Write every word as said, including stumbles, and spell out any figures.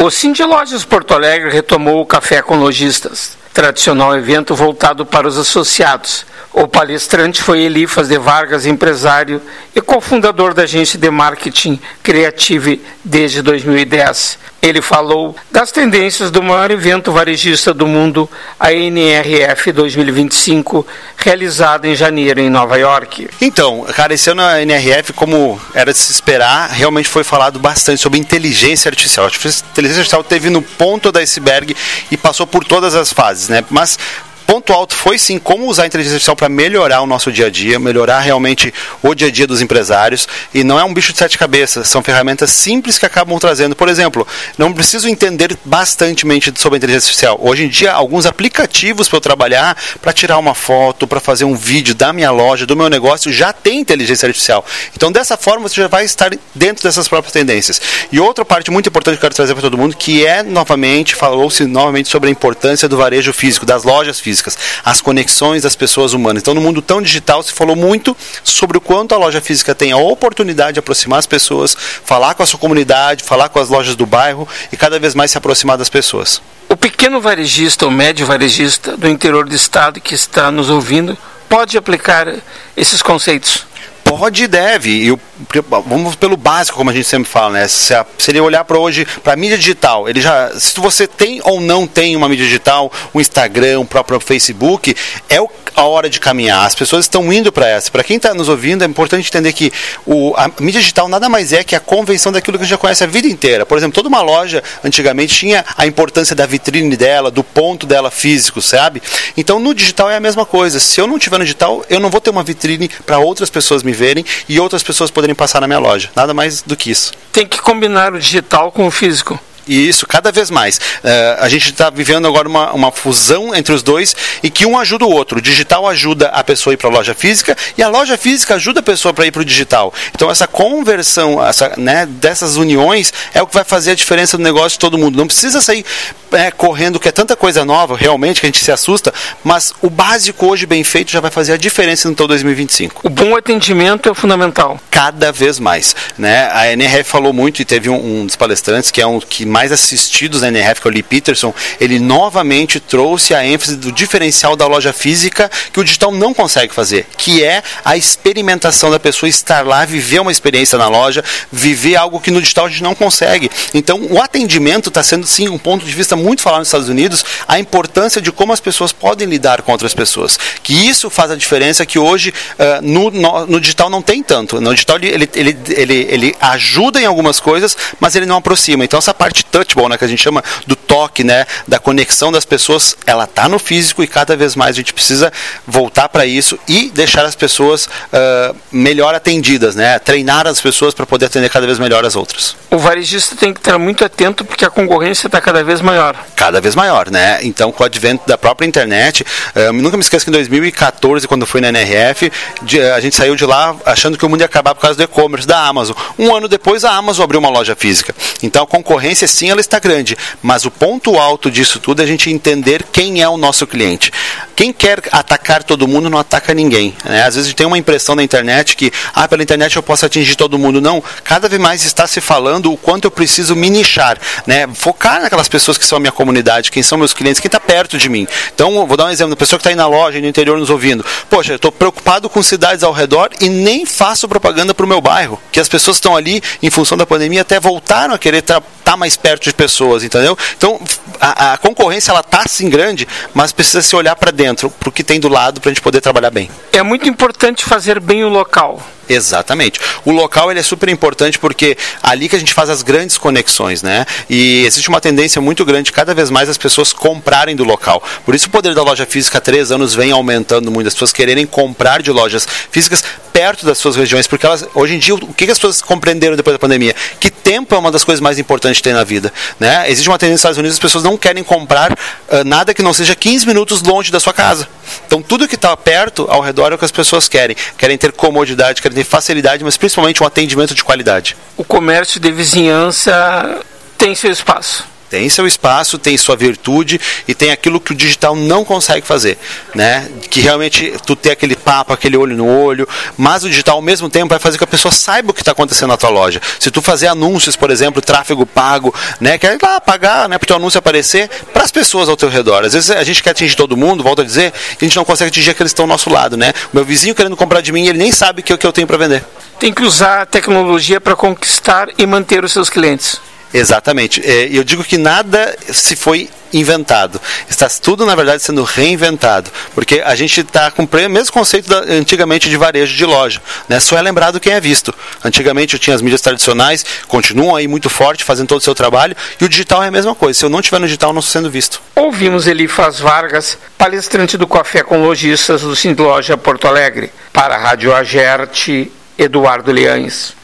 O Cindy Lojas Porto Alegre retomou o Café com Lojistas, tradicional evento voltado para os associados. O palestrante foi Elifas de Vargas, empresário e cofundador da agência de marketing Creative desde dois mil e dez. Ele falou das tendências do maior evento varejista do mundo, a N R F dois mil e vinte e cinco, realizado em janeiro em Nova York. Então, cara, esse ano a N R F, como era de se esperar, realmente foi falado bastante sobre inteligência artificial. A inteligência artificial teve no ponto do iceberg e passou por todas as fases, né? Mas ponto alto foi sim como usar a inteligência artificial para melhorar o nosso dia a dia, melhorar realmente o dia a dia dos empresários, e não é um bicho de sete cabeças, são ferramentas simples que acabam trazendo. Por exemplo, não preciso entender bastantemente sobre a inteligência artificial. Hoje em dia, alguns aplicativos para eu trabalhar, para tirar uma foto, para fazer um vídeo da minha loja, do meu negócio, já tem inteligência artificial. Então, dessa forma, você já vai estar dentro dessas próprias tendências. E outra parte muito importante que eu quero trazer para todo mundo, que é, novamente, falou-se novamente sobre a importância do varejo físico, das lojas físicas, as conexões das pessoas humanas. Então, no mundo tão digital, se falou muito sobre o quanto a loja física tem a oportunidade de aproximar as pessoas, falar com a sua comunidade, falar com as lojas do bairro e cada vez mais se aproximar das pessoas. O pequeno varejista ou médio varejista do interior do estado que está nos ouvindo pode aplicar esses conceitos? Pode e deve. E o, vamos pelo básico, como a gente sempre fala, né? Se, a, se ele olhar para hoje, para a mídia digital, ele já, se você tem ou não tem uma mídia digital, um Instagram, um próprio Facebook, é o, a hora de caminhar. As pessoas estão indo para essa. Para quem está nos ouvindo, é importante entender que o, a mídia digital nada mais é que a convenção daquilo que a gente já conhece a vida inteira. Por exemplo, toda uma loja, antigamente, tinha a importância da vitrine dela, do ponto dela físico, sabe? Então, no digital é a mesma coisa. Se eu não tiver no digital, eu não vou ter uma vitrine para outras pessoas me verem e outras pessoas poderem passar na minha loja. Nada mais do que isso. Tem que combinar o digital com o físico. E isso, cada vez mais. Uh, a gente está vivendo agora uma, uma fusão entre os dois e que um ajuda o outro. O digital ajuda a pessoa a ir para a loja física e a loja física ajuda a pessoa para ir para o digital. Então, essa conversão essa, né, dessas uniões é o que vai fazer a diferença no negócio de todo mundo. Não precisa sair é, correndo, que é tanta coisa nova, realmente, que a gente se assusta, mas o básico hoje bem feito já vai fazer a diferença no todo dois mil e vinte e cinco. O bom atendimento é fundamental. Cada vez mais. Né? A N R F falou muito e teve um, um dos palestrantes, que é um que mais assistidos na N R F, que é o Lee Peterson, ele novamente trouxe a ênfase do diferencial da loja física que o digital não consegue fazer, que é a experimentação da pessoa estar lá, viver uma experiência na loja, viver algo que no digital a gente não consegue. Então, o atendimento está sendo, sim, um ponto de vista muito falado nos Estados Unidos, a importância de como as pessoas podem lidar com outras pessoas. Que isso faz a diferença que hoje uh, no, no, no digital não tem tanto. No digital ele, ele, ele, ele ajuda em algumas coisas, mas ele não aproxima. Então, essa parte touchable, né, que a gente chama do toque, né, da conexão das pessoas, ela está no físico e cada vez mais a gente precisa voltar para isso e deixar as pessoas uh, melhor atendidas, né, treinar as pessoas para poder atender cada vez melhor as outras. O varejista tem que estar muito atento porque a concorrência está cada vez maior. Cada vez maior, né? Então, com o advento da própria internet, uh, nunca me esqueço que em dois mil e catorze, quando eu fui na N R F, de, a gente saiu de lá achando que o mundo ia acabar por causa do e-commerce da Amazon. Um ano depois, a Amazon abriu uma loja física. Então, a concorrência, sim, ela está grande, mas o ponto alto disso tudo é a gente entender quem é o nosso cliente. Quem quer atacar todo mundo não ataca ninguém, né? Às vezes a gente tem uma impressão na internet que, ah, pela internet eu posso atingir todo mundo. Não, cada vez mais está se falando o quanto eu preciso me nichar, né? Focar naquelas pessoas que são a minha comunidade, quem são meus clientes, quem está perto de mim. Então, vou dar um exemplo, da pessoa que está aí na loja, no interior nos ouvindo. Poxa, eu estou preocupado com cidades ao redor e nem faço propaganda para o meu bairro, que as pessoas estão ali, em função da pandemia, até voltaram a querer estar tá mais perto de pessoas, entendeu? Então, a, a concorrência, ela está sim grande, mas precisa se olhar para dentro, para o que tem do lado, para a gente poder trabalhar bem. É muito importante fazer bem o local. Exatamente. O local, ele é super importante porque é ali que a gente faz as grandes conexões, né? E existe uma tendência muito grande, cada vez mais as pessoas comprarem do local. Por isso o poder da loja física há três anos vem aumentando muito, as pessoas quererem comprar de lojas físicas perto das suas regiões, porque elas, hoje em dia, o que as pessoas compreenderam depois da pandemia? Que tempo é uma das coisas mais importantes que tem na vida, né? Existe uma tendência nos Estados Unidos, as pessoas não querem comprar uh, nada que não seja quinze minutos longe da sua casa. Então tudo que está perto, ao redor, é o que as pessoas querem. Querem ter comodidade, querem ter facilidade, mas principalmente um atendimento de qualidade. O comércio de vizinhança tem seu espaço. Tem seu espaço, tem sua virtude e tem aquilo que o digital não consegue fazer, né? Que realmente tu ter aquele papo, aquele olho no olho, mas o digital ao mesmo tempo vai fazer com que a pessoa saiba o que está acontecendo na tua loja. Se tu fazer anúncios, por exemplo, tráfego pago, né? Quer lá pagar, né? Para o teu anúncio aparecer para as pessoas ao teu redor. Às vezes a gente quer atingir todo mundo, volto a dizer, e a gente não consegue atingir aqueles que estão ao nosso lado, né? O meu vizinho querendo comprar de mim, ele nem sabe o que, que eu tenho para vender. Tem que usar a tecnologia para conquistar e manter os seus clientes. Exatamente. E eu digo que nada se foi inventado. Está tudo, na verdade, sendo reinventado. Porque a gente está com o mesmo conceito da, antigamente de varejo de loja. Né? Só é lembrado quem é visto. Antigamente eu tinha as mídias tradicionais, continuam aí muito forte, fazendo todo o seu trabalho, e o digital é a mesma coisa. Se eu não estiver no digital, eu não estou sendo visto. Ouvimos Elifas Vargas, palestrante do Café com Lojistas do Sindloja Porto Alegre. Para a Rádio Agerte, Eduardo Leães.